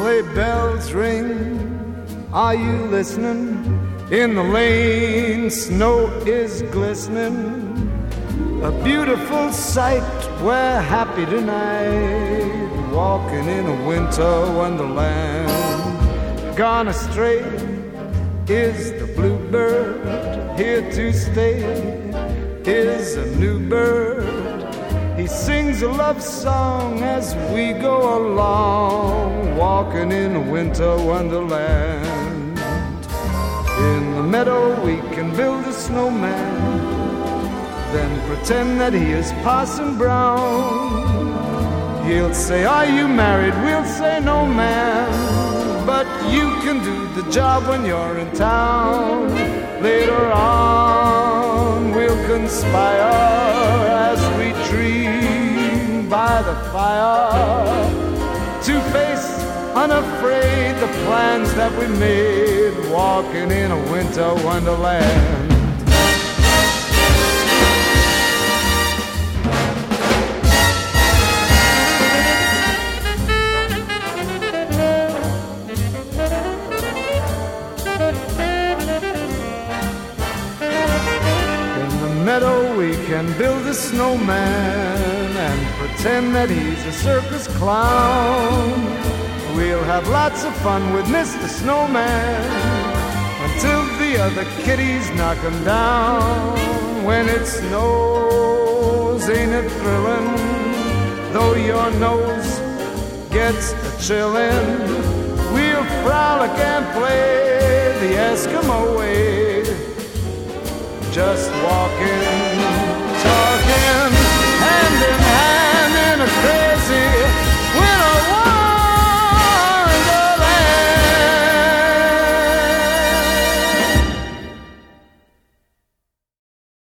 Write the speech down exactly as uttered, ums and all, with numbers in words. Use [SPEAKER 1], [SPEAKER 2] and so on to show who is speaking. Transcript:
[SPEAKER 1] sleigh bells ring. Are you listening? In the lane, snow is glistening. A beautiful sight, we're happy tonight, walking in a winter wonderland. Gone astray is the bluebird, here to stay is a new bird. He sings a love song as we go along, walking in a winter wonderland. In the meadow we can build a snowman, then pretend that he is Parson Brown. He'll say, are you married? We'll say, no, man. But you can do the job when you're in town. Later on we'll conspire as we dream by the fire, to face unafraid the plans that we made, walking in a winter wonderland. We can build a snowman and pretend that he's a circus clown. We'll have lots of fun with Mister Snowman until the other kitties knock him down. When it snows, ain't it thrilling? Though your nose gets a chillin', we'll frolic and play the Eskimo way, just walking